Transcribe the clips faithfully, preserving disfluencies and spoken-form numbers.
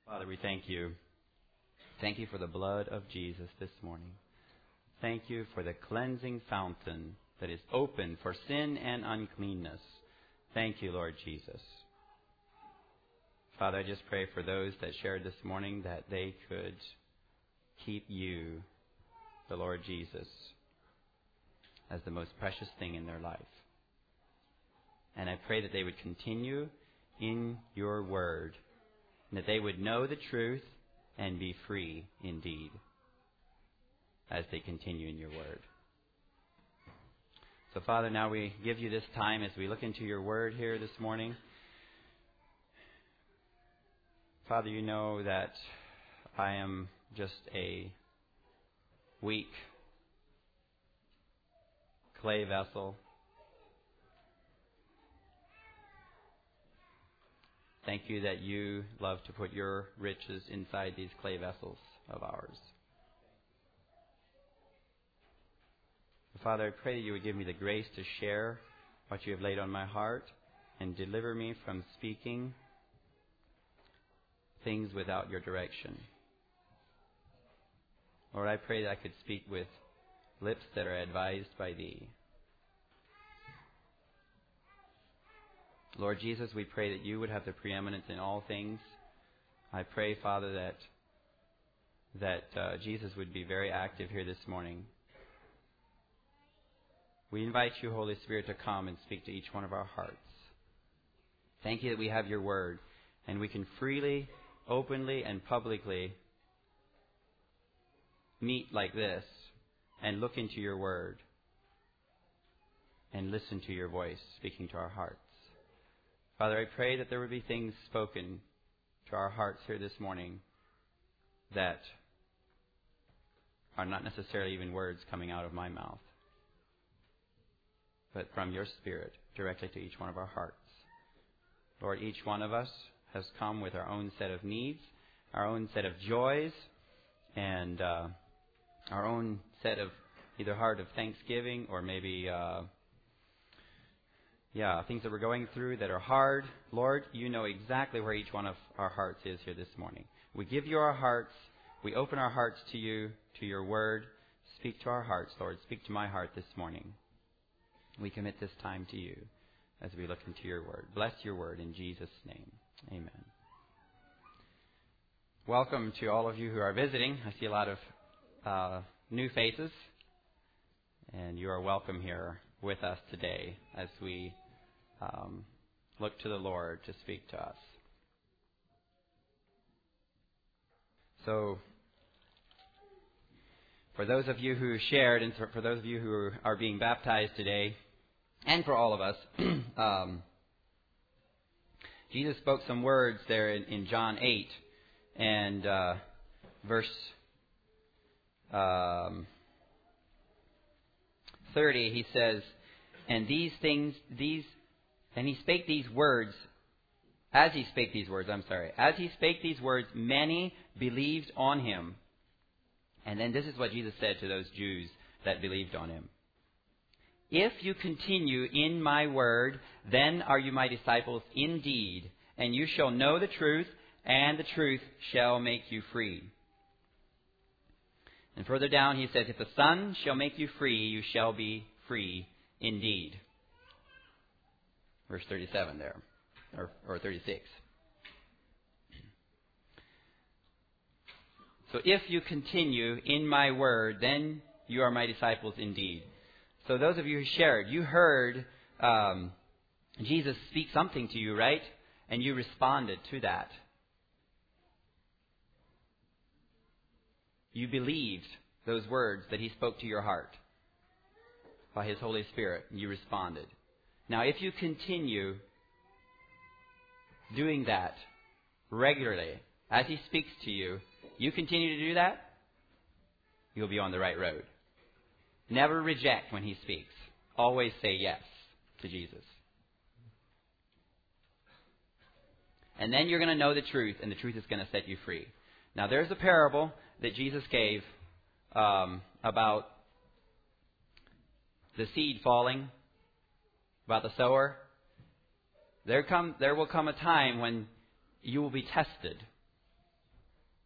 Father, we thank you. Thank you for the blood of Jesus this morning. Thank you for the cleansing fountain that is open for sin and uncleanness. Thank you, Lord Jesus. Father, I just pray for those that shared this morning that they could keep you, the Lord Jesus, as the most precious thing in their life. And I pray that they would continue in your word, and that they would know the truth and be free indeed as they continue in your word. So, Father, now we give you this time as we look into your word here this morning. Father, you know that I am just a weak clay vessel. Thank you that you love to put your riches inside these clay vessels of ours. Father, I pray that you would give me the grace to share what you have laid on my heart and deliver me from speaking things without your direction. Lord, I pray that I could speak with lips that are advised by thee. Lord Jesus, we pray that you would have the preeminence in all things. I pray, Father, that that uh, Jesus would be very active here this morning. We invite you, Holy Spirit, to come and speak to each one of our hearts. Thank you that we have your word, and we can freely, openly, and publicly meet like this and look into your word and listen to your voice speaking to our hearts. Father, I pray that there would be things spoken to our hearts here this morning that are not necessarily even words coming out of my mouth, but from your Spirit directly to each one of our hearts. Lord, each one of us has come with our own set of needs, our own set of joys, and uh, our own set of either heart of thanksgiving or maybe uh, Yeah, things that we're going through that are hard. Lord, you know exactly where each one of our hearts is here this morning. We give you our hearts. We open our hearts to you, to your word. Speak to our hearts, Lord. Speak to my heart this morning. We commit this time to you as we look into your word. Bless your word in Jesus' name. Amen. Welcome to all of you who are visiting. I see a lot of uh, new faces, and you are welcome here with us today as we um, look to the Lord to speak to us. So, for those of you who shared, and for those of you who are being baptized today, and for all of us, um, Jesus spoke some words there in, in John eight and uh, verse um, thirty. He says, "And these things, these, and he spake these words." As he spake these words, I'm sorry. As he spake these words, many believed on him. And then this is what Jesus said to those Jews that believed on him. "If you continue in my word, then are you my disciples indeed, and you shall know the truth, and the truth shall make you free." And further down he says, "If the Son shall make you free, you shall be free indeed." Verse thirty-seven there, or, or thirty-six. So if you continue in my word, then you are my disciples indeed. So those of you who shared, you heard um, Jesus speak something to you, right? And you responded to that. You believed those words that he spoke to your heart by his Holy Spirit. And you responded. Now, if you continue doing that regularly, as he speaks to you, you continue to do that, you'll be on the right road. Never reject when he speaks. Always say yes to Jesus. And then you're going to know the truth, and the truth is going to set you free. Now, there's a parable that Jesus gave um, about the seed falling, about the sower. There come, there will come a time when you will be tested.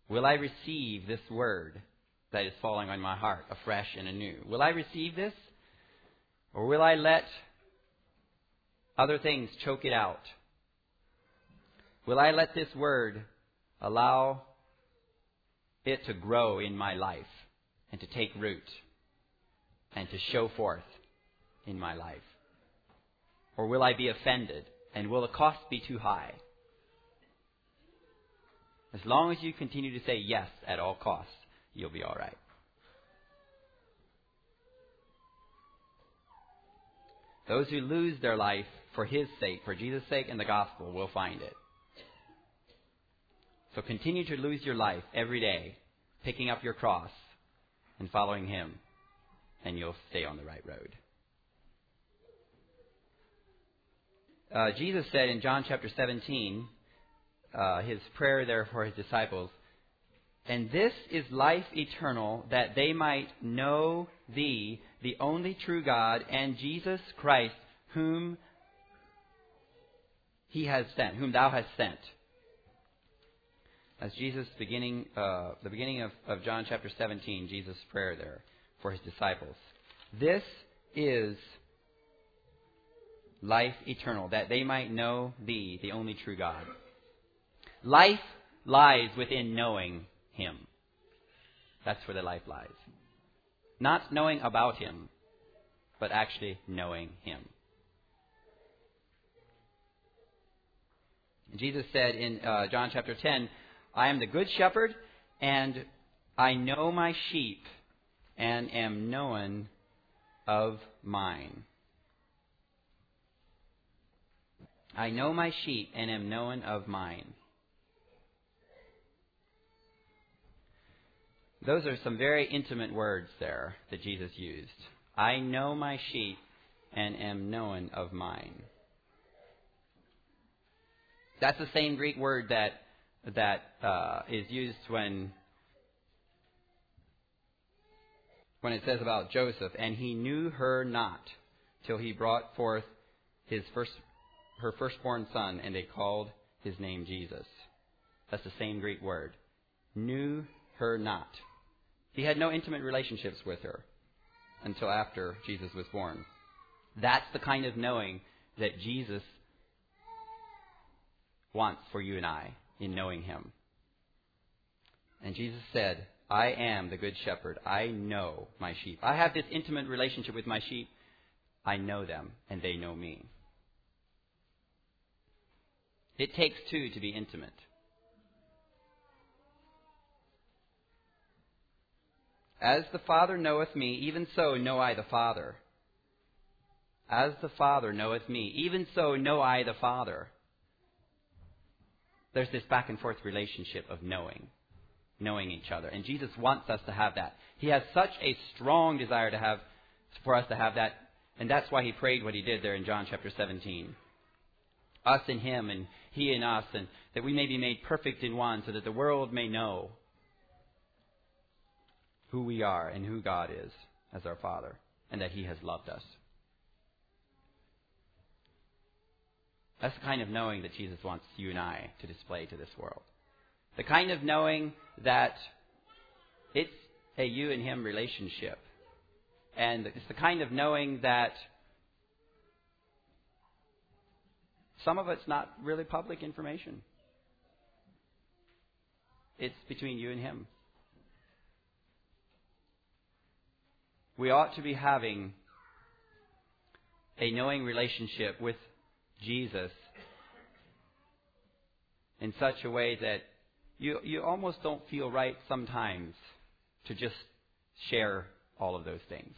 Will I receive this word that is falling on my heart afresh and anew? Will I receive this? Or will I let other things choke it out? Will I let this word allow it to grow in my life and to take root and to show forth in my life? Or will I be offended, and will the cost be too high? As long as you continue to say yes at all costs, you'll be all right. Those who lose their life for His sake, for Jesus' sake and the gospel, will find it. So continue to lose your life every day, picking up your cross and following Him, and you'll stay on the right road. Uh, Jesus said in John chapter seventeen, uh, His prayer there for His disciples, "And this is life eternal, that they might know Thee, the only true God, and Jesus Christ, whom He has sent, whom Thou hast sent." As Jesus beginning, uh, the beginning of, of John chapter seventeen, Jesus' prayer there for His disciples. This is life eternal, that they might know Thee, the only true God. Life lies within knowing Him. That's where the life lies. Not knowing about Him, but actually knowing Him. And Jesus said in uh, John chapter ten, "I am the good shepherd, and I know my sheep, and am known of mine." I know my sheep, and am known of mine. Those are some very intimate words there that Jesus used. I know my sheep, and am known of mine. That's the same Greek word that that uh, is used when when it says about Joseph, "And he knew her not till he brought forth his first her firstborn son, and they called his name Jesus." That's the same Greek word. Knew her not. He had no intimate relationships with her until after Jesus was born. That's the kind of knowing that Jesus wants for you and I in knowing Him. And Jesus said, "I am the good shepherd. I know my sheep. I have this intimate relationship with my sheep. I know them, and they know me." It takes two to be intimate. "As the Father knoweth me, even so know I the Father. As the Father knoweth me, even so know I the Father." There's this back and forth relationship of knowing, knowing each other. And Jesus wants us to have that. He has such a strong desire to have, for us to have that. And that's why He prayed what He did there in John chapter seventeen. Us in Him, and He in us, and that we may be made perfect in one, so that the world may know who we are and who God is as our Father, and that He has loved us. That's the kind of knowing that Jesus wants you and I to display to this world. The kind of knowing that it's a you and Him relationship. And it's the kind of knowing that some of it's not really public information. It's between you and Him. We ought to be having a knowing relationship with Jesus in such a way that you you almost don't feel right sometimes to just share all of those things.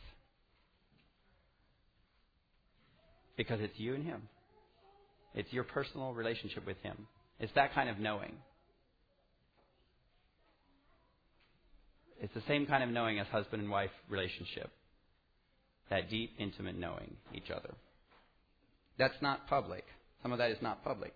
Because it's you and Him. It's your personal relationship with Him. It's that kind of knowing. It's the same kind of knowing as husband and wife relationship. That deep, intimate knowing each other. That's not public. Some of that is not public.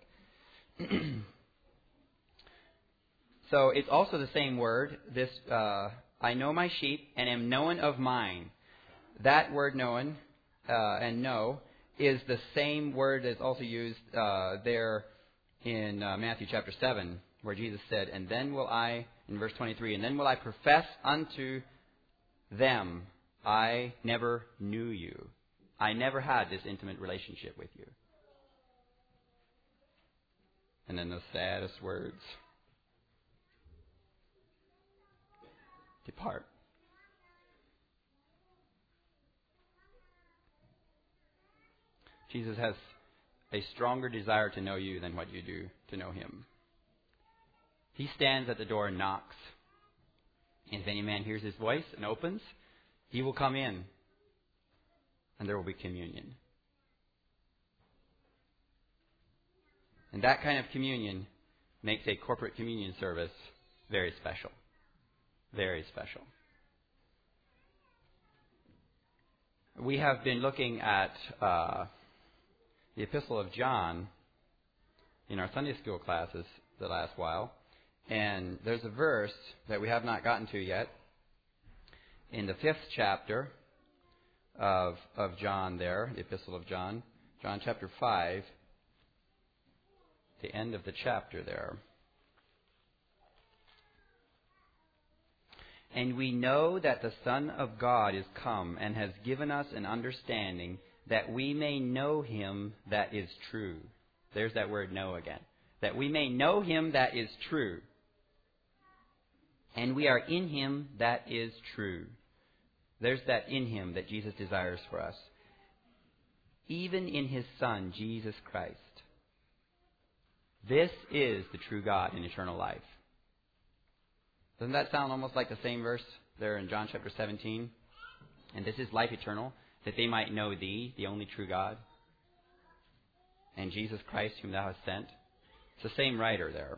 So it's also the same word. This, uh, I know my sheep and am known of mine. That word known uh, and know is the same word that's also used uh, there in uh, Matthew chapter seven, where Jesus said, and then will I, in verse twenty-three, and then will I profess unto them, I never knew you. I never had this intimate relationship with you. And then the saddest words, depart. Jesus has a stronger desire to know you than what you do to know him. He stands at the door and knocks. And if any man hears his voice and opens, he will come in, and there will be communion. And that kind of communion makes a corporate communion service very special. Very special. We have been looking at uh, the Epistle of John in our Sunday school classes the last while. And there's a verse that we have not gotten to yet in the fifth chapter of, of John there, the Epistle of John, John chapter five, the end of the chapter there. And we know that the Son of God is come and has given us an understanding that we may know him that is true. There's that word know again. That we may know him that is true. And we are in him that is true. There's that in him that Jesus desires for us. Even in his Son, Jesus Christ. This is the true God in eternal life. Doesn't that sound almost like the same verse there in John chapter seventeen? And this is life eternal, that they might know thee, the only true God, and Jesus Christ, whom thou hast sent. It's the same writer there.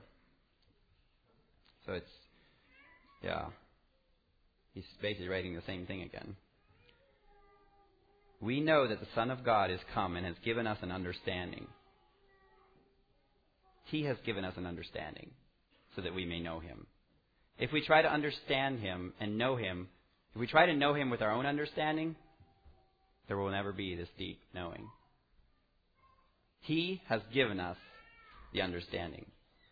So it's, yeah, he's basically writing the same thing again. We know that the Son of God is come and has given us an understanding. He has given us an understanding so that we may know him. If we try to understand him and know him, if we try to know him with our own understanding, there will never be this deep knowing. He has given us the understanding.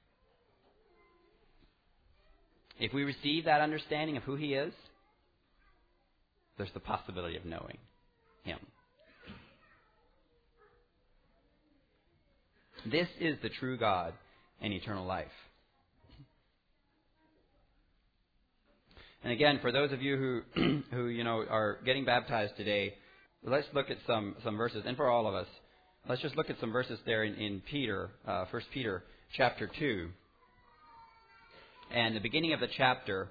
If we receive that understanding of who he is, there's the possibility of knowing him. This is the true God and eternal life. And again, for those of you who, who you know, are getting baptized today, let's look at some, some verses. And for all of us, let's just look at some verses there in, in Peter, uh, First Peter chapter two. And the beginning of the chapter,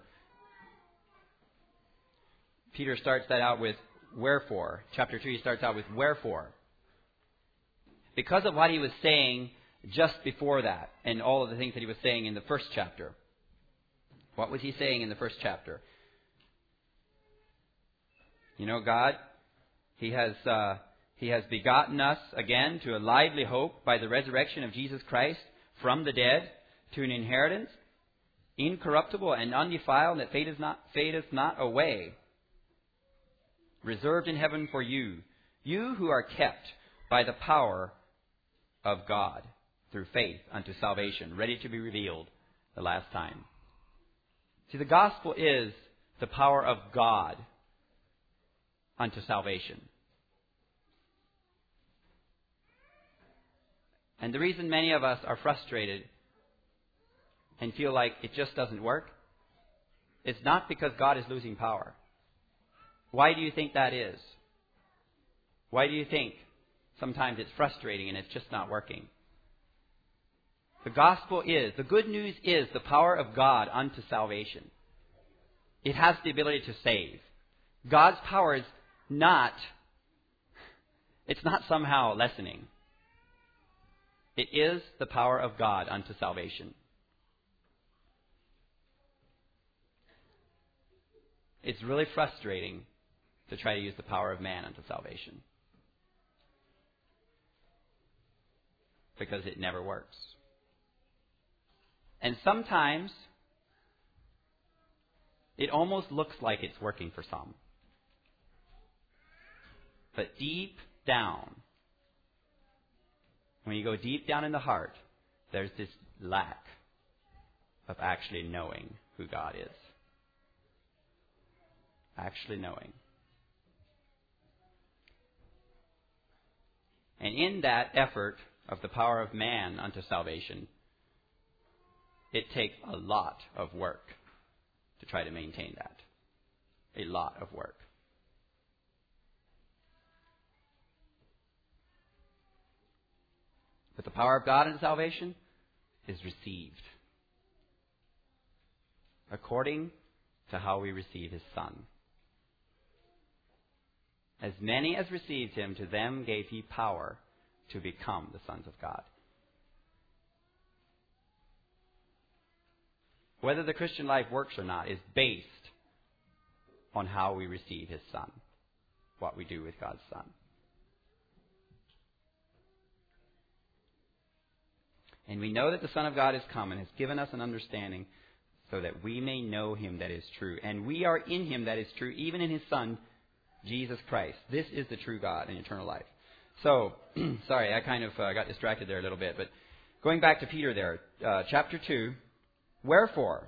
Peter starts that out with wherefore. Chapter two, he starts out with wherefore. Because of what he was saying just before that, and all of the things that he was saying in the first chapter. What was he saying in the first chapter? You know, God, He has uh, He has begotten us again to a lively hope by the resurrection of Jesus Christ from the dead, to an inheritance incorruptible and undefiled that fadeth not, fadeth not away, reserved in heaven for you, you who are kept by the power of God through faith unto salvation, ready to be revealed the last time. See, the gospel is the power of God unto salvation. And the reason many of us are frustrated and feel like it just doesn't work, it's not because God is losing power. Why do you think that is? Why do you think sometimes it's frustrating and it's just not working? The gospel is, the good news is the power of God unto salvation. It has the ability to save. God's power is not, it's not somehow lessening. It is the power of God unto salvation. It's really frustrating to try to use the power of man unto salvation, because it never works. And sometimes it almost looks like it's working for some. But deep down, when you go deep down in the heart, there's this lack. of actually knowing who God is. Actually knowing. And in that effort of the power of man unto salvation, it takes a lot of work to try to maintain that. A lot of work. But the power of God unto salvation is received according to how we receive His Son. As many as received Him, to them gave He power to become the sons of God. Whether the Christian life works or not is based on how we receive His Son, what we do with God's Son. And we know that the Son of God is come and has given us an understanding so that we may know Him that is true. And we are in Him that is true, even in His Son, Jesus Christ. This is the true God and eternal life. So, sorry, I kind of uh, got distracted there a little bit. But going back to Peter there, uh, chapter two. Wherefore,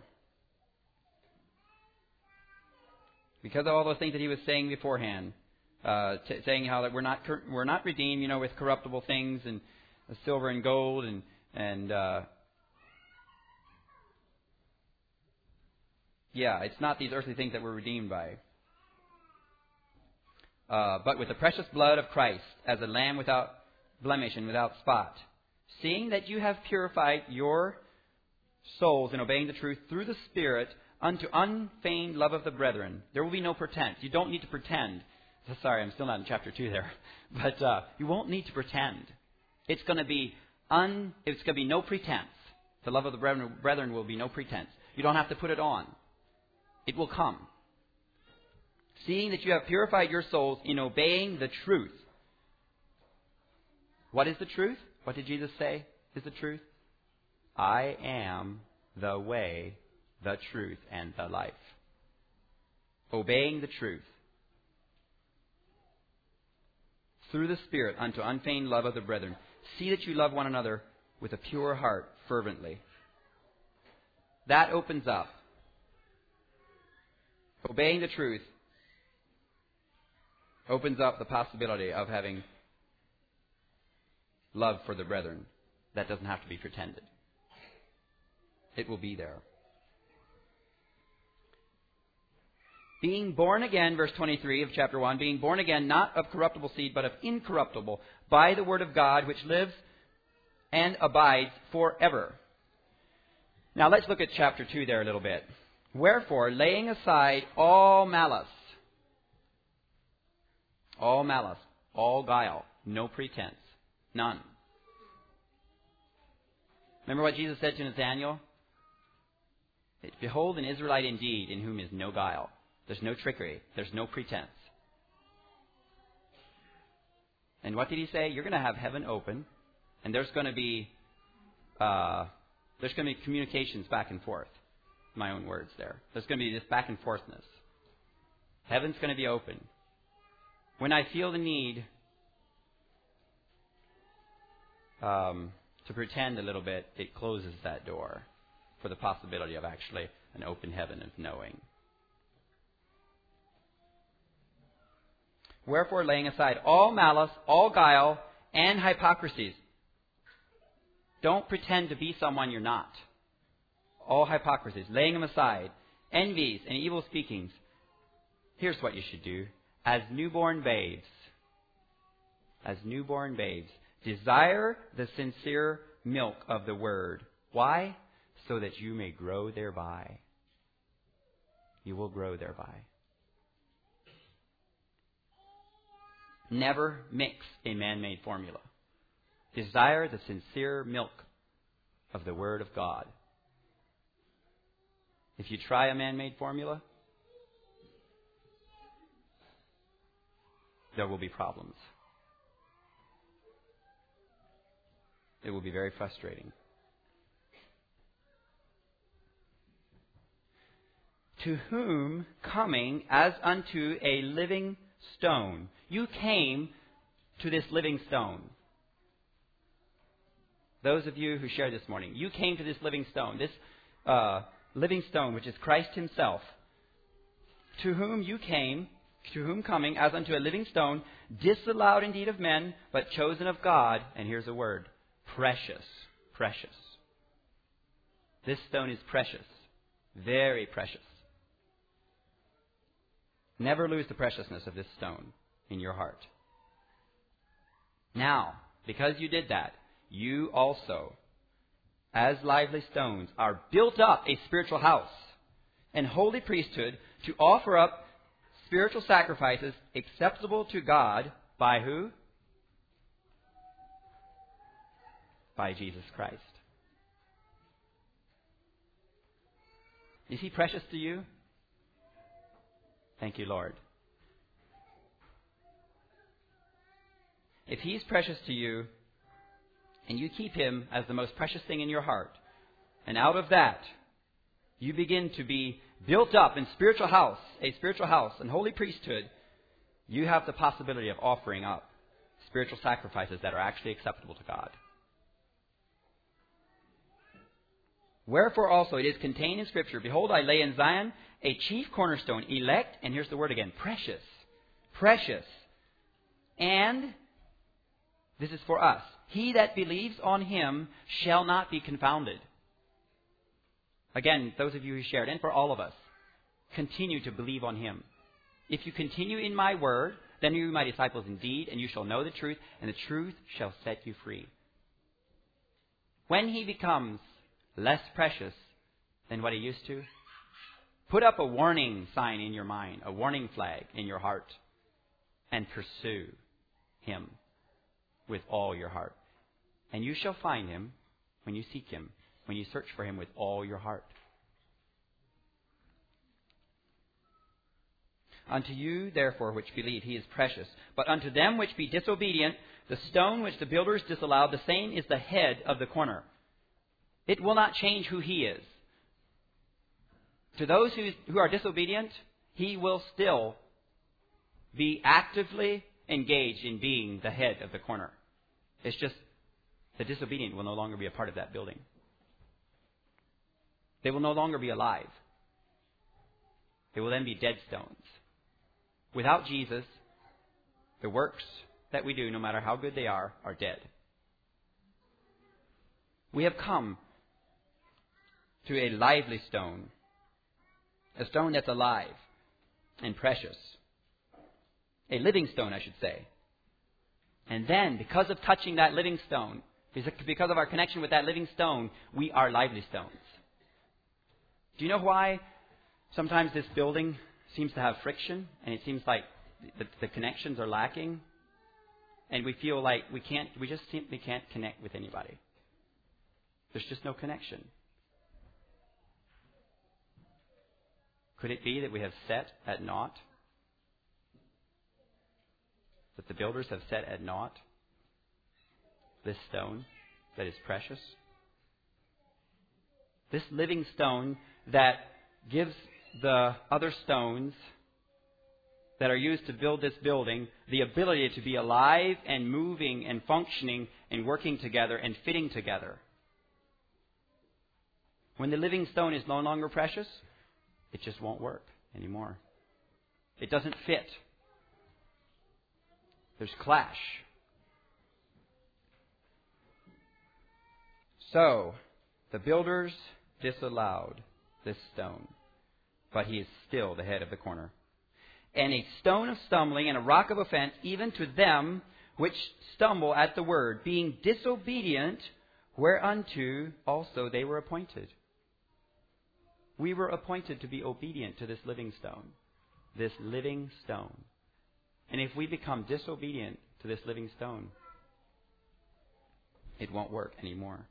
because of all those things that he was saying beforehand, uh, t- saying how that we're not cur- we're not redeemed, you know, with corruptible things and uh, silver and gold and and uh, yeah, it's not these earthly things that we're redeemed by, uh, but with the precious blood of Christ, as a lamb without blemish and without spot, seeing that you have purified your souls in obeying the truth through the Spirit unto unfeigned love of the brethren. There will be no pretense. You don't need to pretend. Sorry, I'm still not in chapter two there. But uh, you won't need to pretend. It's going to be un. It's going to be no pretense. The love of the brethren, brethren will be no pretense. You don't have to put it on. It will come. Seeing that you have purified your souls in obeying the truth. What is the truth? What did Jesus say is the truth? I am the way, the truth, and the life. Obeying the truth. Through the Spirit unto unfeigned love of the brethren. See that you love one another with a pure heart fervently. That opens up. Obeying the truth opens up the possibility of having love for the brethren. That doesn't have to be pretended. It will be there. Being born again, verse twenty-three of chapter one, being born again not of corruptible seed, but of incorruptible, by the word of God, which lives and abides forever. Now let's look at chapter two there a little bit. Wherefore, laying aside all malice, all malice, all guile, no pretense, none. Remember what Jesus said to Nathanael? Behold an Israelite indeed, in whom is no guile. There's no trickery. There's no pretense. And what did he say? You're going to have heaven open, and there's going to be uh, there's going to be communications back and forth. My own words there. There's going to be this back and forthness. Heaven's going to be open. When I feel the need um, to pretend a little bit, it closes that door for the possibility of actually an open heaven of knowing. Wherefore, laying aside all malice, all guile, and hypocrisies. Don't pretend to be someone you're not. All hypocrisies, laying them aside, envies and evil speakings. Here's what you should do. As newborn babes, as newborn babes, desire the sincere milk of the word. Why? So that you may grow thereby. You will grow thereby. Never mix a man-made formula. Desire the sincere milk of the Word of God. If you try a man-made formula, there will be problems. It will be very frustrating. To whom, coming as unto a living stone. You came to this living stone. Those of you who shared this morning, you came to this living stone. This uh, living stone, which is Christ himself, to whom you came, to whom coming as unto a living stone, disallowed indeed of men, but chosen of God. And here's a word, precious, precious. This stone is precious, very precious. Never lose the preciousness of this stone in your heart. Now, because you did that, you also, as lively stones, are built up a spiritual house and holy priesthood to offer up spiritual sacrifices acceptable to God by who? By Jesus Christ. Is he precious to you? Thank you, Lord. If he's precious to you, and you keep him as the most precious thing in your heart, and out of that, you begin to be built up in spiritual house, a spiritual house and holy priesthood, you have the possibility of offering up spiritual sacrifices that are actually acceptable to God. Wherefore also it is contained in Scripture, behold, I lay in Zion a chief cornerstone, elect, and here's the word again, precious, precious. And this is for us. He that believes on him shall not be confounded. Again, those of you who shared, and for all of us, continue to believe on him. If you continue in my word, then you are my disciples indeed, and you shall know the truth, and the truth shall set you free. When he becomes less precious than what he used to, put up a warning sign in your mind, a warning flag in your heart, and pursue him with all your heart. And you shall find him when you seek him, when you search for him with all your heart. Unto you, therefore, which believe, he is precious. But unto them which be disobedient, the stone which the builders disallowed, the same is the head of the corner. It will not change who he is. To those who, who are disobedient, he will still be actively engaged in being the head of the corner. It's just the disobedient will no longer be a part of that building. They will no longer be alive. They will then be dead stones. Without Jesus, the works that we do, no matter how good they are, are dead. We have come to a lively stone, a stone that's alive and precious. A living stone, I should say. And then, because of touching that living stone, because of our connection with that living stone, we are lively stones. Do you know why sometimes this building seems to have friction, and it seems like the, the connections are lacking, and we feel like we can't, we just simply can't connect with anybody? There's just no connection. Could it be that we have set at naught? That the builders have set at naught this stone that is precious? This living stone that gives the other stones that are used to build this building the ability to be alive and moving and functioning and working together and fitting together. When the living stone is no longer precious, it just won't work anymore. It doesn't fit. There's clash. So, the builders disallowed this stone, but he is still the head of the corner. And a stone of stumbling and a rock of offense, even to them which stumble at the word, being disobedient, whereunto also they were appointed. We were appointed to be obedient to this living stone. This living stone. And if we become disobedient to this living stone, it won't work anymore.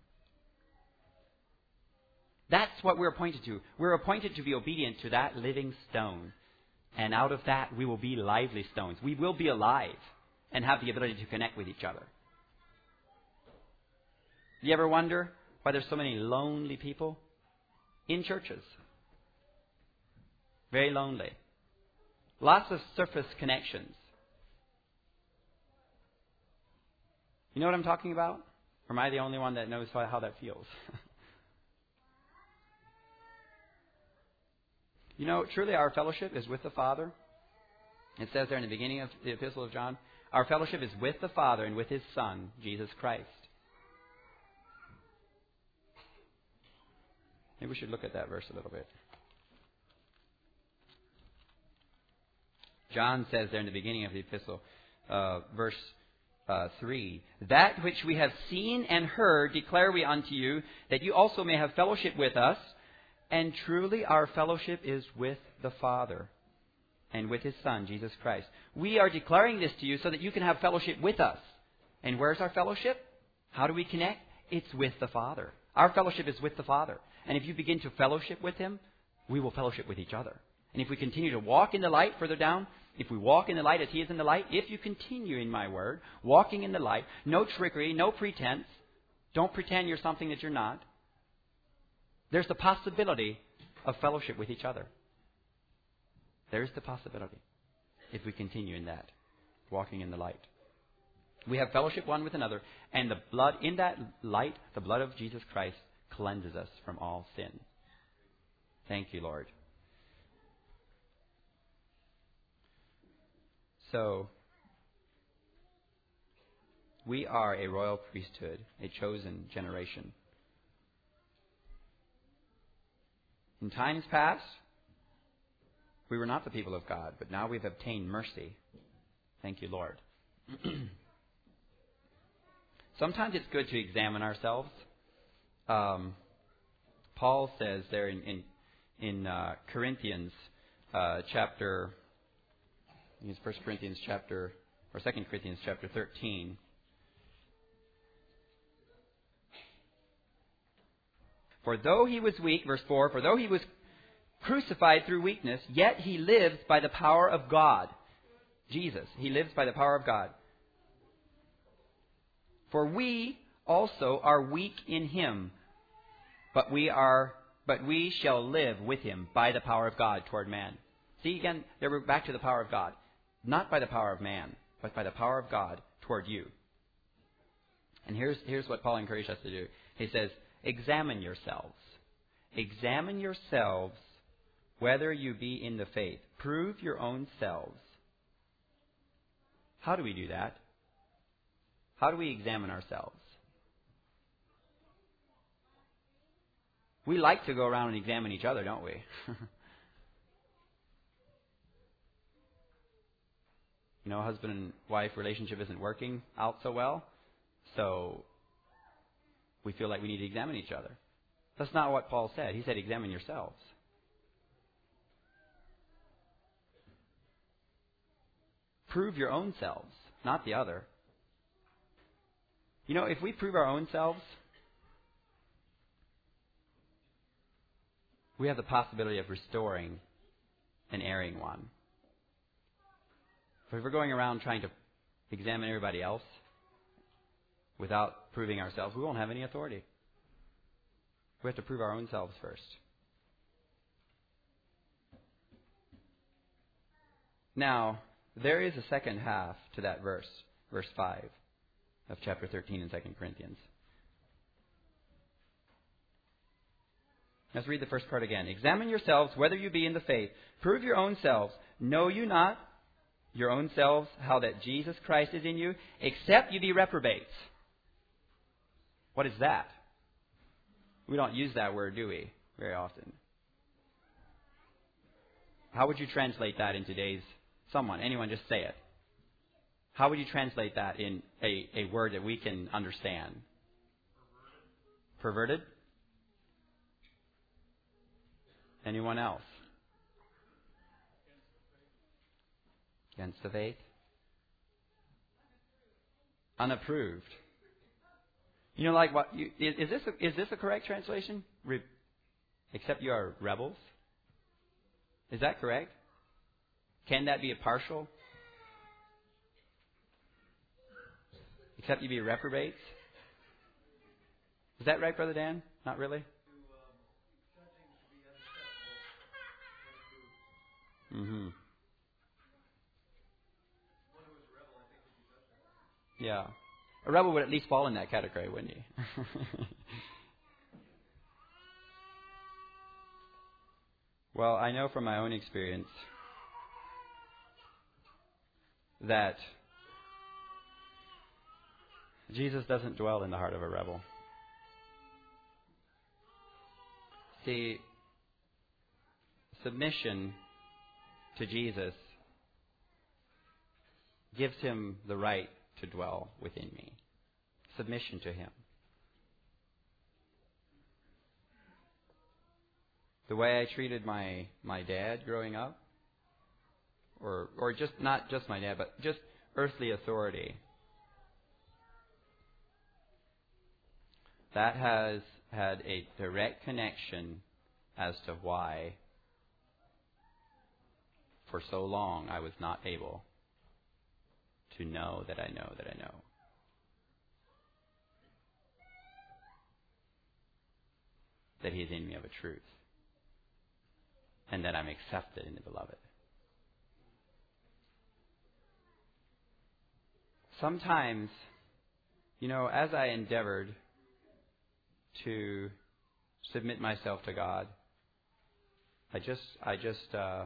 That's what we're appointed to. We're appointed to be obedient to that living stone. And out of that, we will be lively stones. We will be alive and have the ability to connect with each other. Do you ever wonder why there's so many lonely people in churches? Very lonely. Lots of surface connections. You know what I'm talking about? Or am I the only one that knows how that feels? You know, truly our fellowship is with the Father. It says there in the beginning of the Epistle of John, our fellowship is with the Father and with His Son, Jesus Christ. Maybe we should look at that verse a little bit. John says there in the beginning of the epistle, uh, verse uh, three, that which we have seen and heard declare we unto you, that you also may have fellowship with us. And truly our fellowship is with the Father and with His Son, Jesus Christ. We are declaring this to you so that you can have fellowship with us. And where's our fellowship? How do we connect? It's with the Father. Our fellowship is with the Father. And if you begin to fellowship with Him, we will fellowship with each other. And if we continue to walk in the light further down, if we walk in the light as He is in the light, if you continue in my word, walking in the light, no trickery, no pretense, don't pretend you're something that you're not, there's the possibility of fellowship with each other. There's the possibility if we continue in that, walking in the light. We have fellowship one with another, and the blood, in that light, the blood of Jesus Christ cleanses us from all sin. Thank you, Lord. So, we are a royal priesthood, a chosen generation. In times past, we were not the people of God, but now we've obtained mercy. Thank you, Lord. Sometimes it's good to examine ourselves. Um, Paul says there in in, in uh, Corinthians uh, chapter, I think it's First Corinthians chapter or Second Corinthians chapter thirteen. For though he was weak, verse four, for though he was crucified through weakness, yet he lives by the power of God. Jesus, he lives by the power of God. For we also are weak in him, but we are, but we shall live with him by the power of God toward man. See again, there we're back to the power of God. Not by the power of man, but by the power of God toward you. And here's, here's what Paul encouraged us to do. He says, examine yourselves. Examine yourselves whether you be in the faith. Prove your own selves. How do we do that? How do we examine ourselves? We like to go around and examine each other, don't we? You know, husband and wife relationship isn't working out so well, so we feel like we need to examine each other. That's not what Paul said. He said, examine yourselves. Prove your own selves, not the other. You know, if we prove our own selves, we have the possibility of restoring an erring one. But if we're going around trying to examine everybody else without proving ourselves, we won't have any authority. We have to prove our own selves first. Now, there is a second half to that verse, verse five of chapter thirteen in Second Corinthians. Let's read the first part again. Examine yourselves whether you be in the faith. Prove your own selves. Know you not your own selves how that Jesus Christ is in you, except you be reprobates. What is that? We don't use that word, do we, very often? How would you translate that in today's... Someone, anyone, just say it. How would you translate that in a, a word that we can understand? Perverted? Perverted? Anyone else? Against the faith? Unapproved. You know, like what? You, is, is this a, is this a correct translation? Re, except you are rebels. Is that correct? Can that be a partial? Except you be reprobates. Is that right, Brother Dan? Not really. Mm-hmm. Yeah. A rebel would at least fall in that category, wouldn't he? Well, I know from my own experience that Jesus doesn't dwell in the heart of a rebel. See, submission to Jesus gives him the right to dwell within me. Submission to him. The way I treated my, my dad growing up, or or just not just my dad, but just earthly authority, that has had a direct connection as to why for so long I was not able to know that I know that I know. That he is in me of a truth. And that I'm accepted in the beloved. Sometimes, you know, as I endeavored to submit myself to God, I just, I just, uh,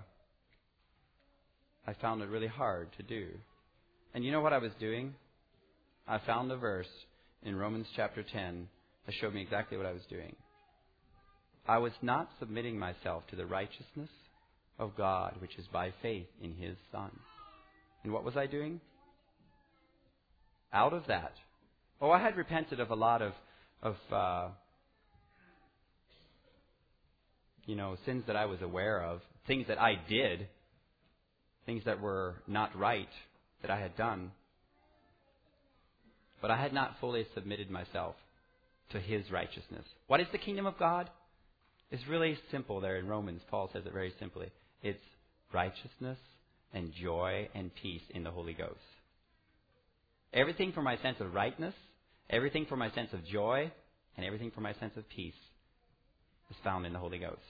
I found it really hard to do. And you know what I was doing? I found a verse in Romans chapter ten that showed me exactly what I was doing. I was not submitting myself to the righteousness of God, which is by faith in His Son. And what was I doing? Out of that, oh, I had repented of a lot of, of uh, you know, sins that I was aware of, things that I did, things that were not right that I had done. But I had not fully submitted myself to His righteousness. What is the kingdom of God? It's really simple there in Romans. Paul says it very simply. It's righteousness and joy and peace in the Holy Ghost. Everything for my sense of rightness, everything for my sense of joy, and everything for my sense of peace is found in the Holy Ghost.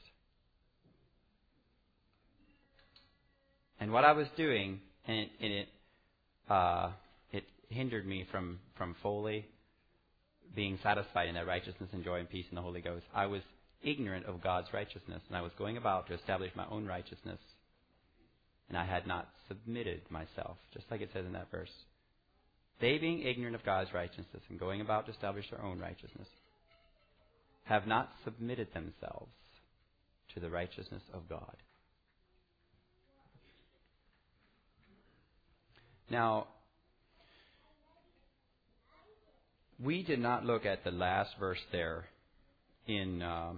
And what I was doing, and it, and it, uh, it hindered me from, from fully being satisfied in that righteousness and joy and peace in the Holy Ghost. I was ignorant of God's righteousness, and I was going about to establish my own righteousness, and I had not submitted myself, just like it says in that verse. They, being ignorant of God's righteousness and going about to establish their own righteousness, have not submitted themselves to the righteousness of God. Now, we did not look at the last verse there in um,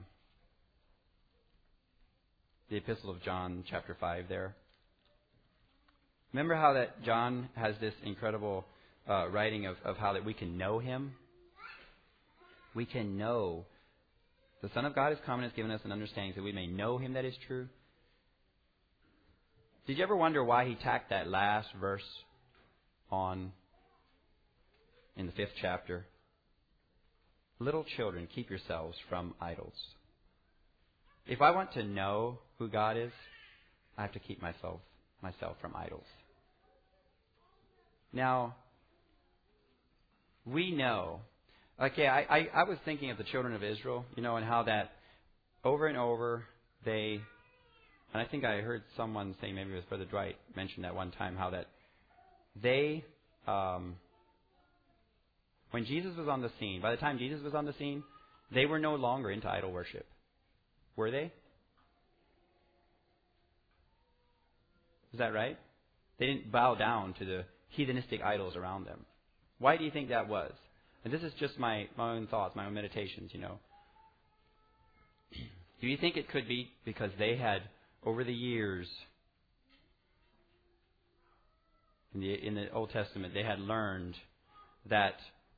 the Epistle of John, chapter five there. Remember how that John has this incredible uh, writing of, of how that we can know Him? We can know. The Son of God is come and has given us an understanding so we may know Him that is true. Did you ever wonder why He tacked that last verse on in the fifth chapter? Little children, keep yourselves from idols. If I want to know who God is, I have to keep myself myself from idols. Now, we know. Okay, I, I, I was thinking of the children of Israel, you know, and how that over and over they, and I think I heard someone say, maybe it was Brother Dwight, mention that one time, how that they, um, when Jesus was on the scene, by the time Jesus was on the scene, they were no longer into idol worship. Were they? Is that right? They didn't bow down to the heathenistic idols around them. Why do you think that was? And this is just my, my own thoughts, my own meditations, you know. Do you think it could be because they had, over the years, in the, in the Old Testament, they had learned that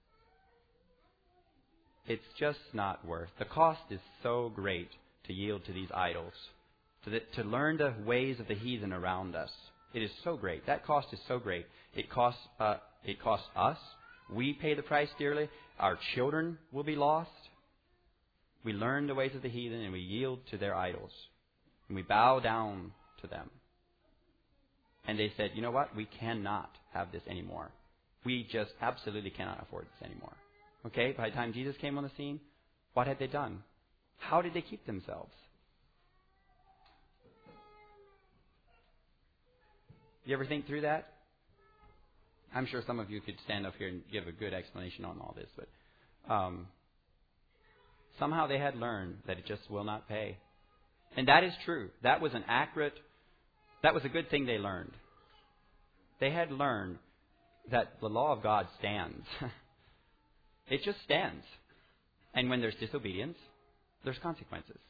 it's just not worth. The cost is so great to yield to these idols, to, the, to learn the ways of the heathen around us. It is so great. That cost is so great. It costs, uh, it costs us. We pay the price dearly. Our children will be lost. We learn the ways of the heathen and we yield to their idols. And we bow down to them. And they said, you know what? We cannot have this anymore. We just absolutely cannot afford this anymore. Okay, by the time Jesus came on the scene, what had they done? How did they keep themselves? You ever think through that? I'm sure some of you could stand up here and give a good explanation on all this, but um, somehow they had learned that it just will not pay. And that is true. That was an accurate, that was a good thing they learned. They had learned that the law of God stands. It just stands. And when there's disobedience, there's consequences.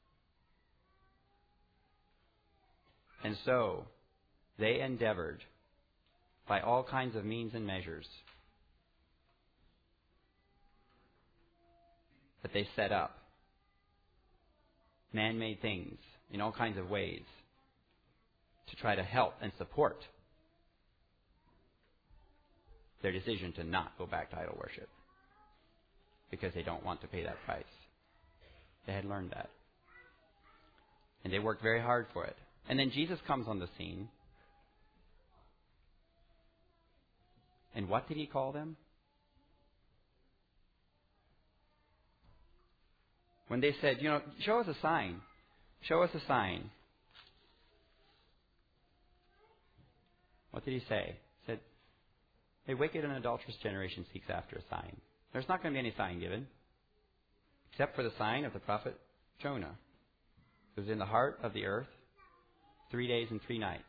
And so, they endeavored by all kinds of means and measures that they set up, man-made things in all kinds of ways to try to help and support their decision to not go back to idol worship because they don't want to pay that price. They had learned that. And they worked very hard for it. And then Jesus comes on the scene. And what did he call them? When they said, you know, show us a sign. Show us a sign. What did he say? He said, a wicked and adulterous generation seeks after a sign. There's not going to be any sign given, except for the sign of the prophet Jonah, who was in the heart of the earth three days and three nights.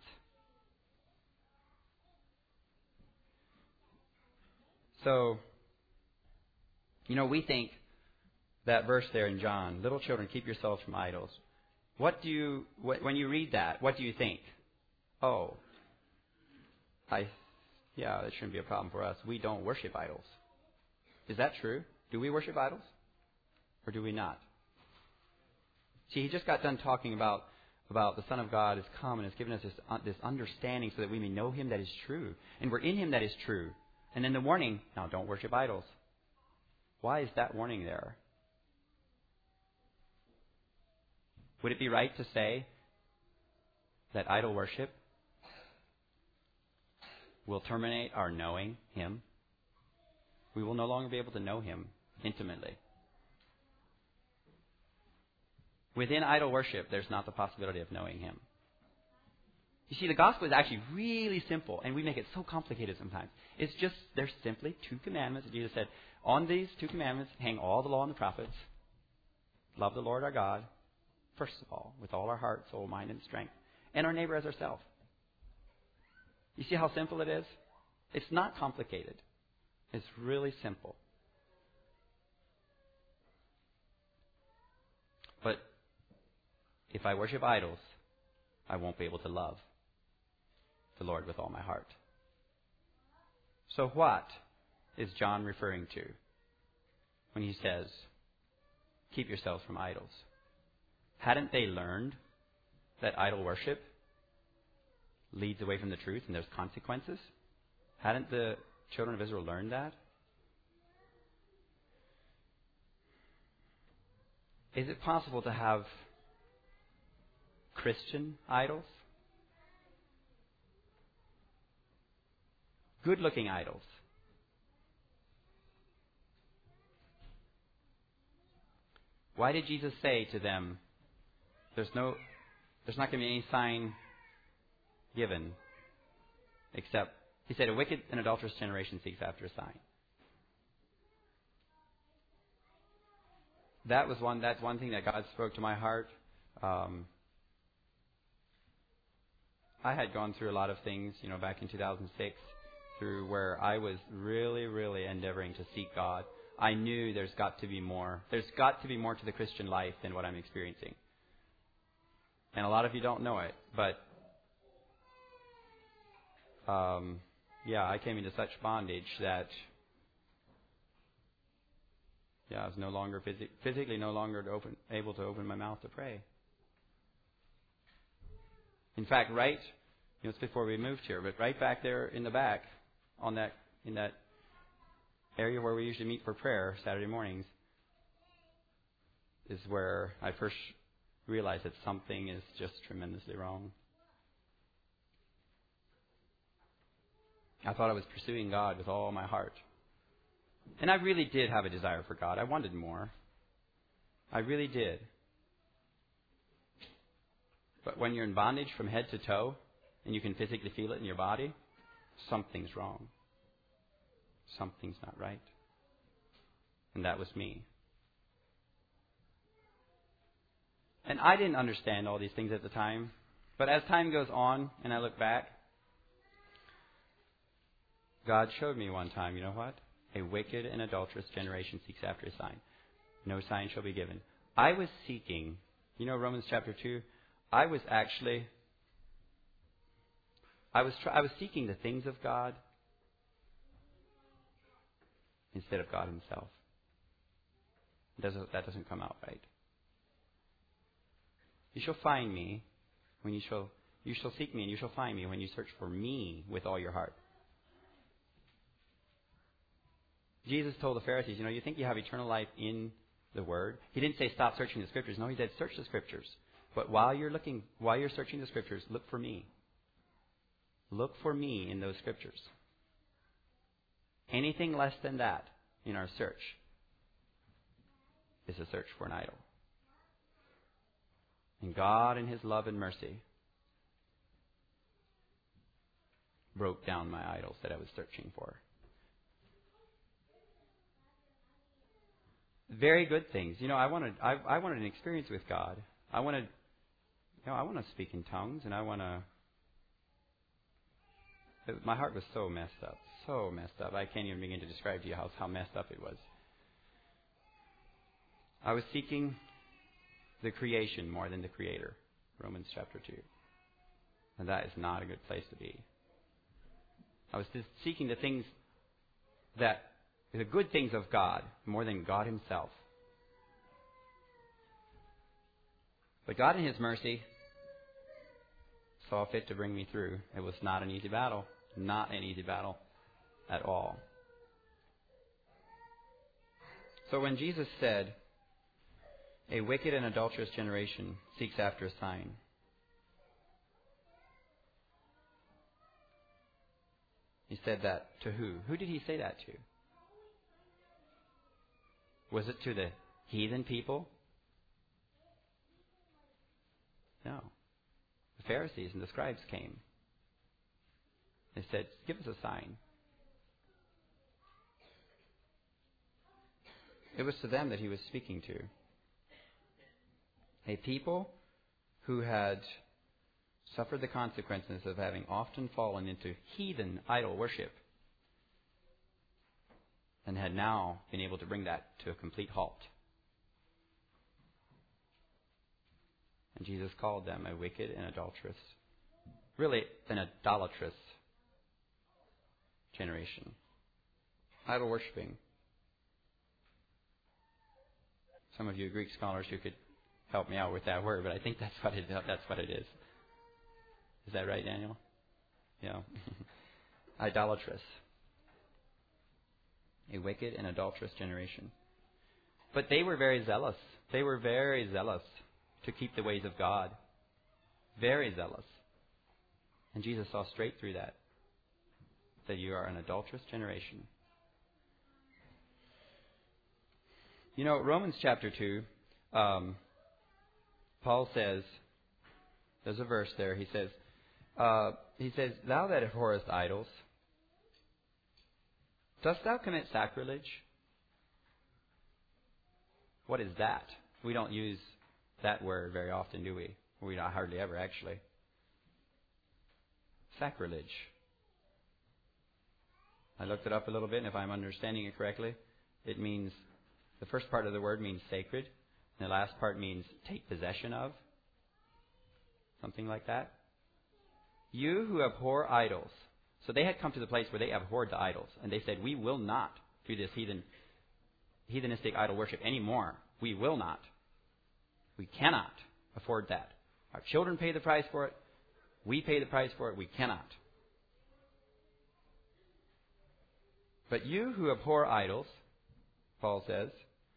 So, you know, we think that verse there in John, little children, keep yourselves from idols. What do you, when you read that, what do you think? Oh, I, yeah, that shouldn't be a problem for us. We don't worship idols. Is that true? Do we worship idols? Or do we not? See, he just got done talking about, about the Son of God has come and has given us this, uh, this understanding so that we may know Him that is true. And we're in Him that is true. And then the warning, now don't worship idols. Why is that warning there? Would it be right to say that idol worship will terminate our knowing Him? We will no longer be able to know Him intimately. Within idol worship, there's not the possibility of knowing Him. You see, the gospel is actually really simple, and we make it so complicated sometimes. It's just, there's simply two commandments. Jesus said, on these two commandments hang all the law and the prophets. Love the Lord our God, first of all, with all our heart, soul, mind, and strength, and our neighbor as ourselves. You see how simple it is? It's not complicated. It's really simple. But if I worship idols, I won't be able to love the Lord with all my heart. So what is John referring to when he says, keep yourselves from idols? Hadn't they learned that idol worship leads away from the truth and there's consequences? Hadn't the children of Israel learned that? Is it possible to have Christian idols? Good-looking idols. Why did Jesus say to them, there's no, there's not going to be any sign given except, he said, a wicked and adulterous generation seeks after a sign. That was one, that's one thing that God spoke to my heart. Um, I had gone through a lot of things, you know, back in two thousand six, through where I was really, really endeavoring to seek God. I knew there's got to be more. There's got to be more to the Christian life than what I'm experiencing. And a lot of you don't know it, but um, yeah, I came into such bondage that yeah, I was no longer phys- physically no longer to open, able to open my mouth to pray. In fact, right, you know, it's before we moved here, but right back there in the back, on that in that area where we usually meet for prayer Saturday mornings, is where I first realized that something is just tremendously wrong. I thought I was pursuing God with all my heart. And I really did have a desire for God. I wanted more. I really did. But when you're in bondage from head to toe and you can physically feel it in your body, something's wrong. Something's not right. And that was me. And I didn't understand all these things at the time. But as time goes on and I look back, God showed me one time, you know what? A wicked and adulterous generation seeks after a sign. No sign shall be given. I was seeking, you know Romans chapter two? I was actually, I was try, I was seeking the things of God instead of God Himself. It doesn't, that doesn't come out right. You shall find me when you shall, you shall seek me and you shall find me when you search for me with all your heart. Jesus told the Pharisees, you know, you think you have eternal life in the Word. He didn't say stop searching the Scriptures. No, He said search the Scriptures. But while you're looking, while you're searching the Scriptures, look for me. Look for me in those Scriptures. Anything less than that in our search is a search for an idol. And God, in His love and mercy, broke down my idols that I was searching for. Very good things. You know, I wanted I, I wanted an experience with God. I wanted, you know, I want to speak in tongues, and I want to. My heart was so messed up, so messed up. I can't even begin to describe to you how how messed up it was. I was seeking the creation more than the Creator. Romans chapter two, and that is not a good place to be. I was just seeking the things that. The good things of God more than God Himself. But God in His mercy saw fit to bring me through. It was not an easy battle. Not an easy battle at all. So when Jesus said, a wicked and adulterous generation seeks after a sign, He said that to who? Who did He say that to? Was it to the heathen people? No. The Pharisees and the scribes came. They said, give us a sign. It was to them that He was speaking to. A people who had suffered the consequences of having often fallen into heathen idol worship, and had now been able to bring that to a complete halt. And Jesus called them a wicked and adulterous, really an idolatrous generation. Idol worshipping. Some of you Greek scholars who could help me out with that word, but I think that's what it, that's what it is. Is that right, Daniel? Yeah. Idolatrous. A wicked and adulterous generation. But they were very zealous. They were very zealous to keep the ways of God. Very zealous. And Jesus saw straight through that. That you are an adulterous generation. You know, Romans chapter two, um, Paul says, there's a verse there, he says, uh, he says, thou that abhorrest idols, dost thou commit sacrilege? What is that? We don't use that word very often, do we? We not hardly ever, actually. Sacrilege. I looked it up a little bit, and if I'm understanding it correctly, it means, the first part of the word means sacred, and the last part means take possession of. Something like that. You who abhor idols. So they had come to the place where they abhorred the idols. And they said, we will not do this heathen, heathenistic idol worship anymore. We will not. We cannot afford that. Our children pay the price for it. We pay the price for it. We cannot. But you who abhor idols, Paul says,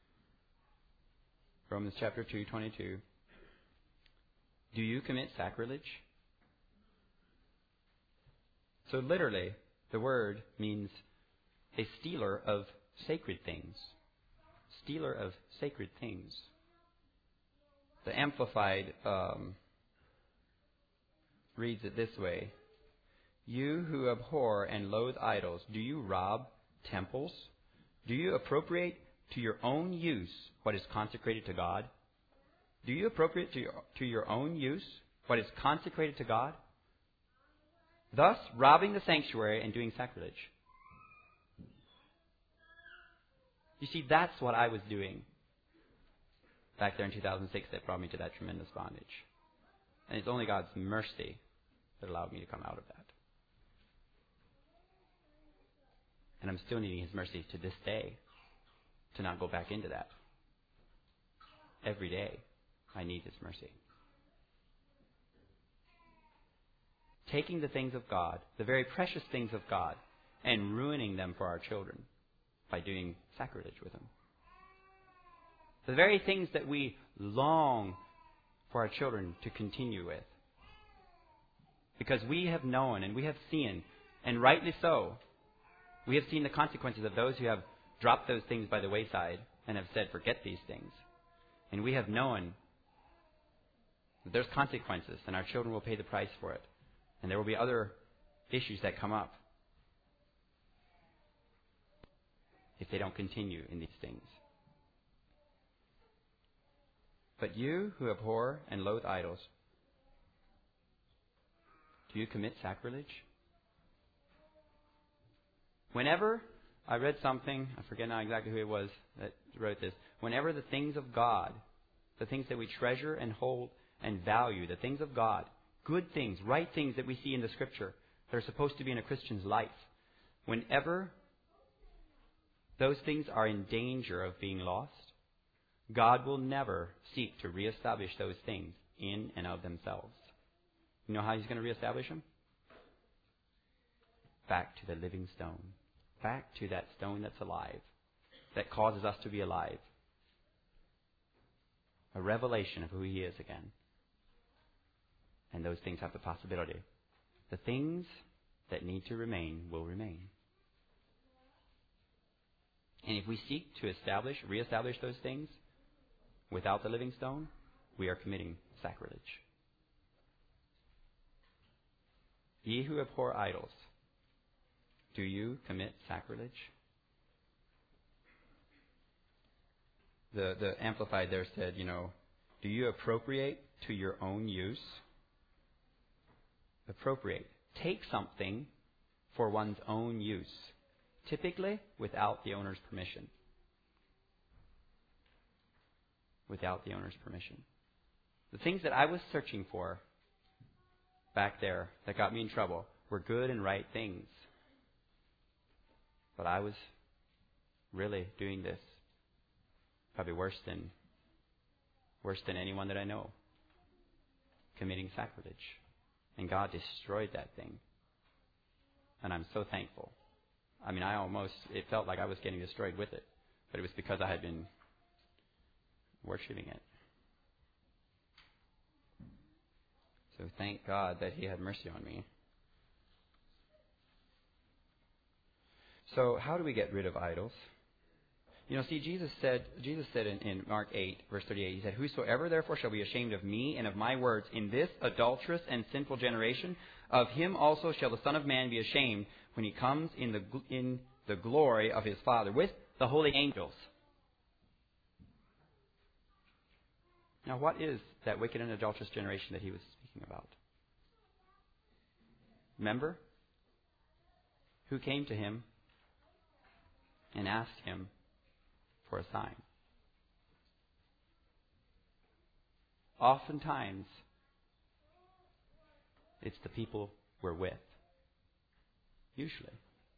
Romans chapter two, twenty-two, do you commit sacrilege? So literally, the word means a stealer of sacred things. Stealer of sacred things. The Amplified um, reads it this way. You who abhor and loathe idols, do you rob temples? Do you appropriate to your own use what is consecrated to God? Do you appropriate to your, to your own use what is consecrated to God? Thus, robbing the sanctuary and doing sacrilege. You see, that's what I was doing back there in two thousand six that brought me to that tremendous bondage. And it's only God's mercy that allowed me to come out of that. And I'm still needing His mercy to this day to not go back into that. Every day, I need His mercy. Taking the things of God, the very precious things of God, and ruining them for our children by doing sacrilege with them. The very things that we long for our children to continue with. Because we have known and we have seen, and rightly so, we have seen the consequences of those who have dropped those things by the wayside and have said, forget these things. And we have known that there's consequences and our children will pay the price for it. And there will be other issues that come up if they don't continue in these things. But you who abhor and loathe idols, do you commit sacrilege? Whenever I read something, I forget now exactly who it was that wrote this. Whenever the things of God, the things that we treasure and hold and value, the things of God, good things, right things that we see in the Scripture that are supposed to be in a Christian's life, whenever those things are in danger of being lost, God will never seek to reestablish those things in and of themselves. You know how He's going to reestablish them? Back to the living stone. Back to that stone that's alive, that causes us to be alive. A revelation of who He is again. And those things have the possibility. The things that need to remain will remain. And if we seek to establish, reestablish those things without the living stone, we are committing sacrilege. Ye who abhor idols, do you commit sacrilege? The the Amplified there said, you know, do you appropriate to your own use? Appropriate. Take something for one's own use, typically without the owner's permission. Without the owner's permission. The things that I was searching for back there that got me in trouble were good and right things. But I was really doing this probably worse than worse than anyone that I know. Committing sacrilege. And God destroyed that thing. And I'm so thankful. I mean, I almost, it felt like I was getting destroyed with it. But it was because I had been worshiping it. So thank God that He had mercy on me. So how do we get rid of idols? You know, see, Jesus said, Jesus said in, in Mark eight, verse thirty-eight, He said, whosoever therefore shall be ashamed of me and of my words in this adulterous and sinful generation, of him also shall the Son of Man be ashamed when He comes in the in the glory of His Father with the holy angels. Now, what is that wicked and adulterous generation that He was speaking about? Remember? Who came to Him and asked Him for a sign? Oftentimes, it's the people we're with. Usually.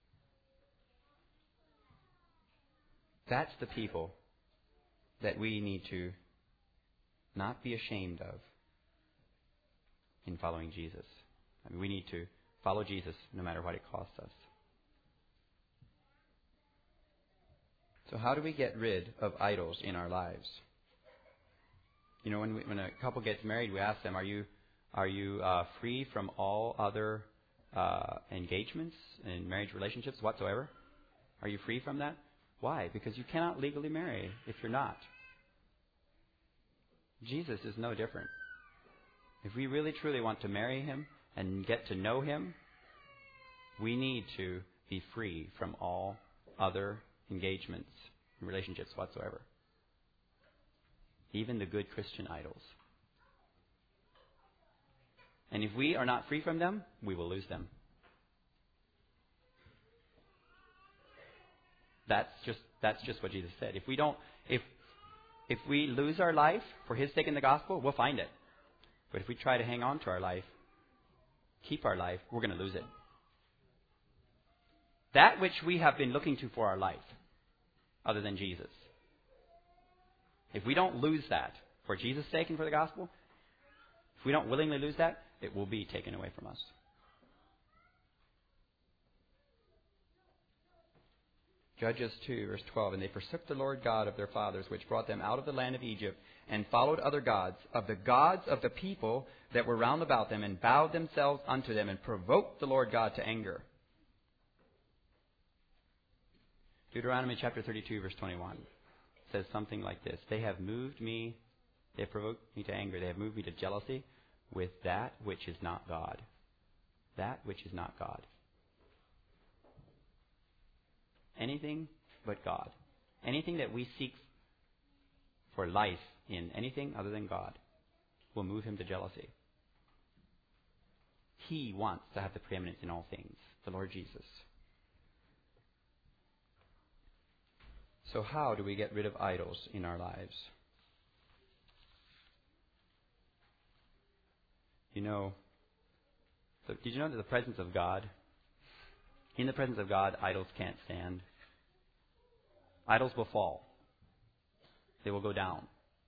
That's the people that we need to not be ashamed of in following Jesus. I mean, we need to follow Jesus no matter what it costs us. So how do we get rid of idols in our lives? You know, when we, when a couple gets married, we ask them, are you are you uh, free from all other uh, engagements and marriage relationships whatsoever? Are you free from that? Why? Because you cannot legally marry if you're not. Jesus is no different. If we really truly want to marry Him and get to know Him, We need to be free from all other engagements and relationships whatsoever. Even the good Christian idols. And if we are not free from them, we will lose them. That's just that's just what Jesus said. If we don't if if we lose our life for His sake in the gospel, we'll find it. But if we try to hang on to our life, keep our life, we're going to lose it. That which we have been looking to for our life, other than Jesus. If we don't lose that for Jesus' sake and for the gospel, if we don't willingly lose that, it will be taken away from us. Judges two, verse twelve, and they forsook the Lord God of their fathers, which brought them out of the land of Egypt, and followed other gods, of the gods of the people that were round about them, and bowed themselves unto them, and provoked the Lord God to anger. Deuteronomy chapter thirty-two, verse twenty-one says something like this. They have moved me, they have provoked me to anger, they have moved me to jealousy with that which is not God. That which is not God. Anything but God. Anything that we seek for life in, anything other than God, will move Him to jealousy. He wants to have the preeminence in all things, the Lord Jesus. So how do we get rid of idols in our lives? You know, so did you know that the presence of God, in the presence of God, idols can't stand? Idols will fall. They will go down.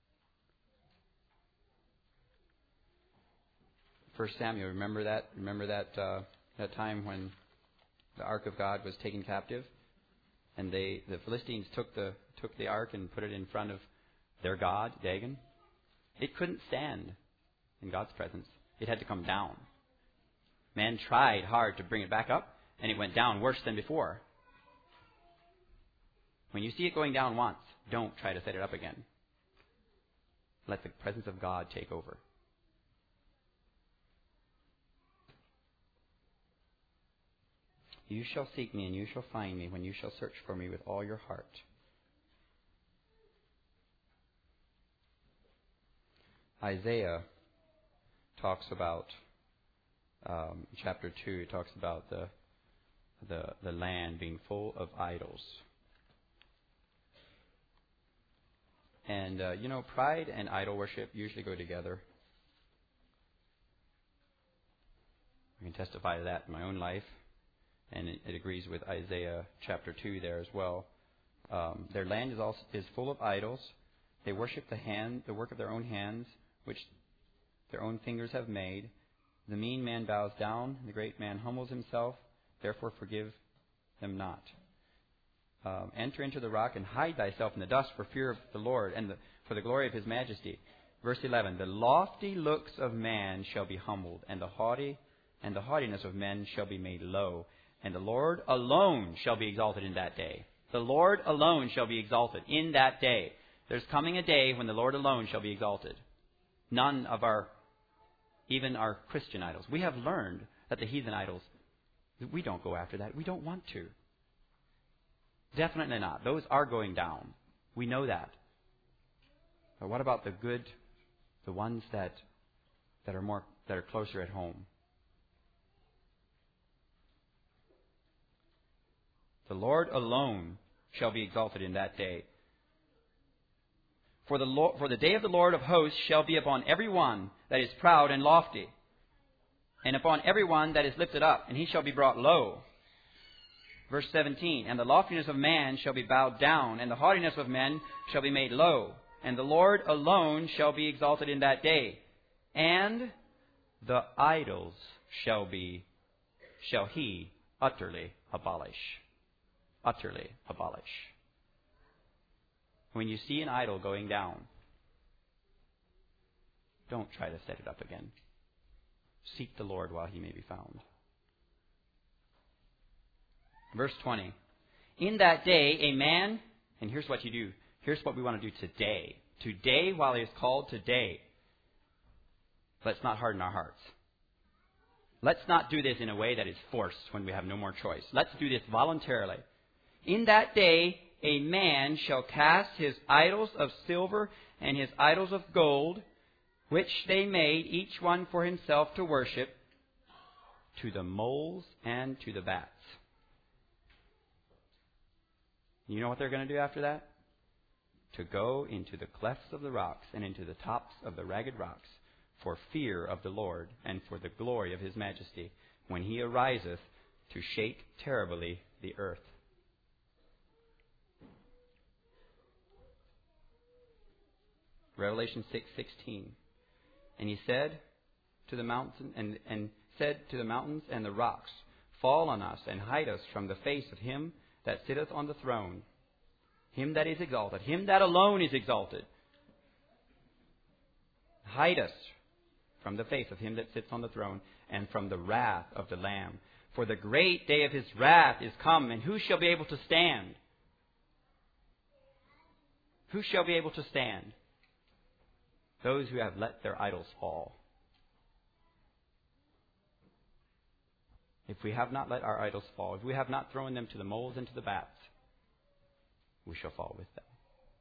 First Samuel, remember that? Remember that uh, that time when the ark of God was taken captive, and they the Philistines took the took the ark and put it in front of their god Dagon. It couldn't stand in God's presence. It had to come down. Man tried hard to bring it back up, and it went down worse than before. When you see it going down once, don't try to set it up again. Let the presence of God take over. You shall seek me, and you shall find me, when you shall search for me with all your heart. Isaiah talks about, um, chapter two, it talks about the, the, the land being full of idols. And, uh, you know, pride and idol worship usually go together. I can testify to that in my own life. And it, it agrees with Isaiah chapter two there as well. Um, their land is also is full of idols. They worship the hand, the work of their own hands, which their own fingers have made. The mean man bows down, the great man humbles himself. Therefore forgive them not. Um, enter into the rock and hide thyself in the dust for fear of the Lord and the, for the glory of His majesty. Verse eleven, the lofty looks of man shall be humbled, and the haughty and the haughtiness of men shall be made low, and the Lord alone shall be exalted in that day. The Lord alone shall be exalted in that day. There's coming a day when the Lord alone shall be exalted. None of our, even our Christian idols. We have learned that the heathen idols, we don't go after that. We don't want to. Definitely not. Those are going down. We know that. But what about the good, the ones that that are more that are closer at home? The Lord alone shall be exalted in that day. For the Lord, for the day of the Lord of hosts shall be upon every one that is proud and lofty, and upon every one that is lifted up, and he shall be brought low. Verse seventeen, and the loftiness of man shall be bowed down, and the haughtiness of men shall be made low, and the Lord alone shall be exalted in that day. And the idols shall be, shall He utterly abolish. Utterly abolish. When you see an idol going down, don't try to set it up again. Seek the Lord while He may be found. Verse twenty. In that day, a man, and here's what you do. Here's what we want to do today. Today, while it is called today. Let's not harden our hearts. Let's not do this in a way that is forced when we have no more choice. Let's do this voluntarily. In that day, a man shall cast his idols of silver and his idols of gold, which they made each one for himself to worship, to the moles and to the bats. You know what they're going to do after that? To go into the clefts of the rocks and into the tops of the ragged rocks, for fear of the Lord and for the glory of his majesty, when he ariseth to shake terribly the earth. Revelation six sixteen. And he said to the mountain and, and said to the mountains and the rocks, fall on us and hide us from the face of him that sitteth on the throne, him that is exalted, him that alone is exalted. Hide us from the face of him that sits on the throne, and from the wrath of the Lamb. For the great day of his wrath is come, and who shall be able to stand? Who shall be able to stand? Those who have let their idols fall. If we have not let our idols fall, if we have not thrown them to the moles and to the bats, we shall fall with them.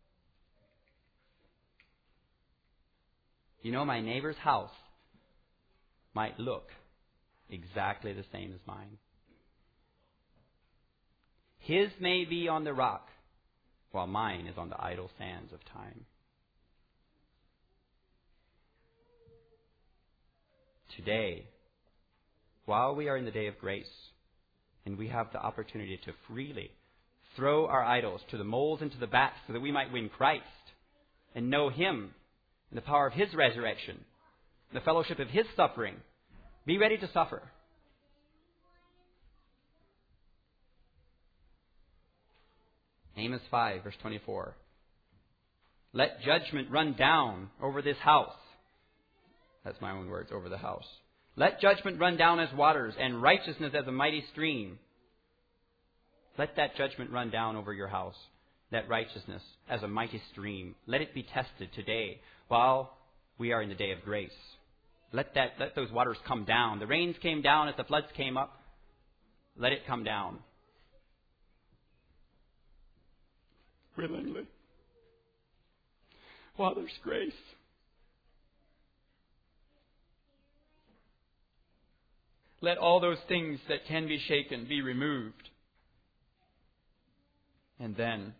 You know, my neighbor's house might look exactly the same as mine. His may be on the rock, while mine is on the idle sands of time. Today, while we are in the day of grace, and we have the opportunity to freely throw our idols to the moles and to the bats so that we might win Christ and know him and the power of his resurrection, and the fellowship of his suffering, be ready to suffer. Amos five, verse twenty-four. Let judgment run down over this house. That's my own words, over the house. Let judgment run down as waters, and righteousness as a mighty stream. Let that judgment run down over your house, that righteousness as a mighty stream. Let it be tested today while we are in the day of grace. Let that, let those waters come down. The rains came down as the floods came up. Let it come down. Willingly. While there's grace. Let all those things that can be shaken be removed. And then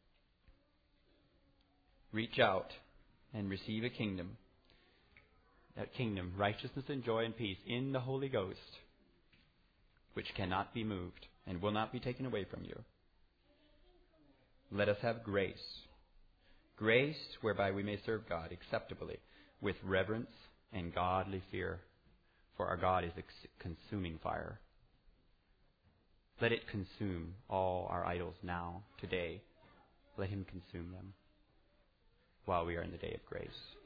reach out and receive a kingdom. That kingdom, righteousness and joy and peace in the Holy Ghost, which cannot be moved and will not be taken away from you. Let us have grace. Grace whereby we may serve God acceptably with reverence and godly fear. For our God is a consuming fire. Let it consume all our idols now, today. Let him consume them while we are in the day of grace.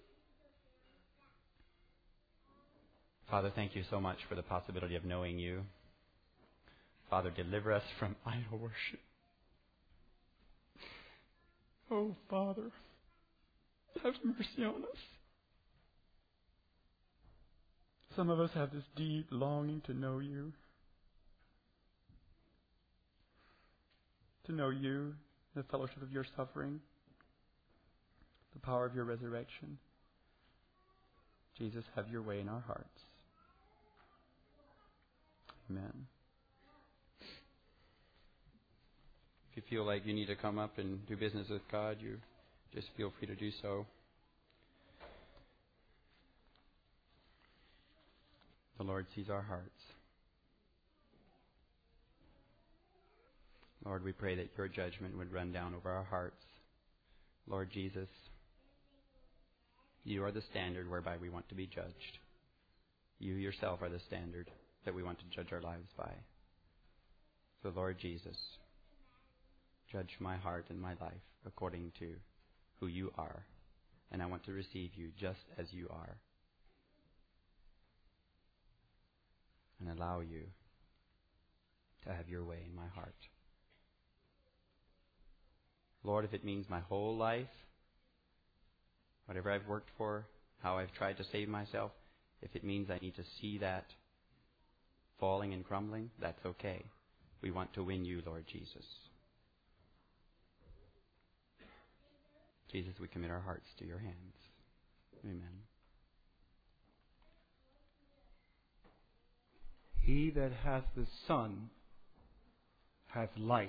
Father, thank you so much for the possibility of knowing you. Father, deliver us from idol worship. Oh, Father, have mercy on us. Some of us have this deep longing to know you. To know you, the fellowship of your suffering, the power of your resurrection. Jesus, have your way in our hearts. Amen. If you feel like you need to come up and do business with God, you just feel free to do so. The Lord sees our hearts. Lord, we pray that your judgment would run down over our hearts. Lord Jesus, you are the standard whereby we want to be judged. You yourself are the standard that we want to judge our lives by. So, Lord Jesus, judge my heart and my life according to who you are. And I want to receive you just as you are. And allow you to have your way in my heart. Lord, if it means my whole life, whatever I've worked for, how I've tried to save myself, if it means I need to see that falling and crumbling, that's okay. We want to win you, Lord Jesus. Jesus, we commit our hearts to your hands. Amen. He that hath the Son hath life.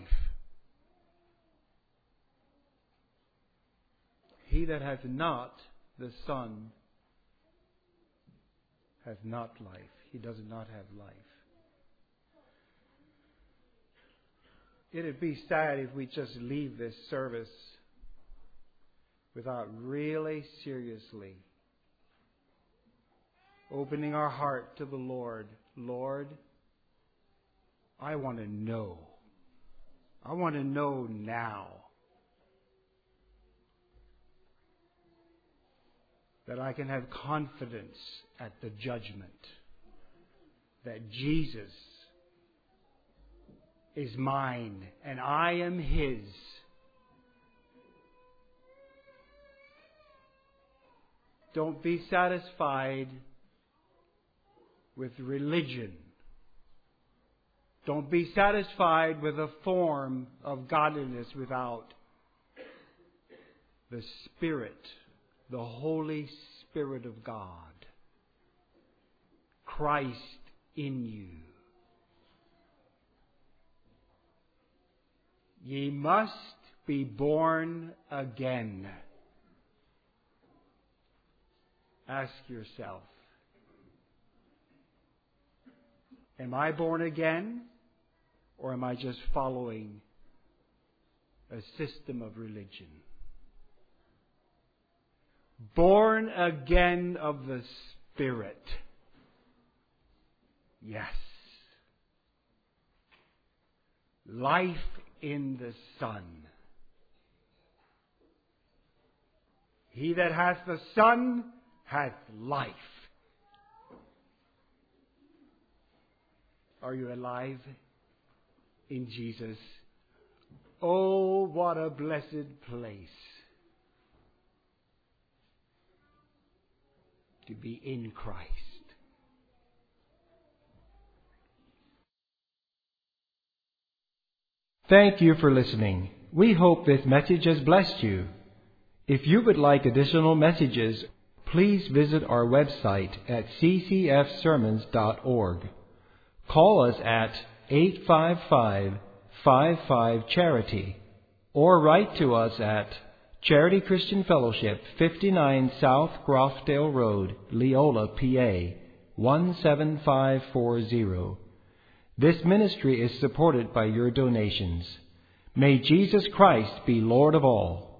He that hath not the Son hath not life. He does not have life. It'd be sad if we just leave this service without really seriously opening our heart to the Lord. Lord, I want to know. I want to know now that I can have confidence at the judgment that Jesus is mine and I am His. Don't be satisfied with religion. Don't be satisfied with a form of godliness without the Spirit, the Holy Spirit of God, Christ in you. Ye must be born again. Ask yourself, am I born again, or am I just following a system of religion? Born again of the Spirit. Yes. Life in the Son. He that hath the Son hath life. Are you alive in Jesus? Oh, what a blessed place to be in Christ. Thank you for listening. We hope this message has blessed you. If you would like additional messages, please visit our website at c c f sermons dot org. Call us at eight five five, five five, charity or write to us at Charity Christian Fellowship, fifty-nine South Grofdale Road, Leola, P A, one seven five four zero. This ministry is supported by your donations. May Jesus Christ be Lord of all.